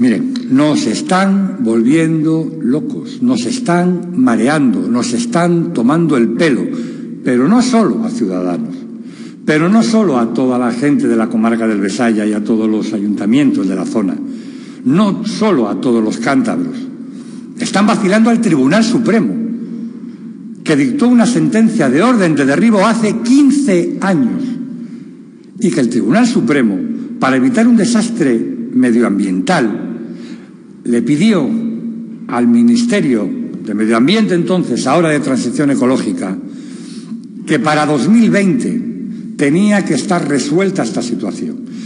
Miren, nos están volviendo locos, nos están mareando, nos están tomando el pelo, pero no solo a Ciudadanos, pero no solo a toda la gente de la comarca del Besaya y a todos los ayuntamientos de la zona, no solo a todos los cántabros. Están vacilando al Tribunal Supremo, que dictó una sentencia de orden de derribo hace 15 años y que el Tribunal Supremo, para evitar un desastre medioambiental, le pidió al Ministerio de Medio Ambiente entonces, ahora de Transición Ecológica, que para 2020 tenía que estar resuelta esta situación.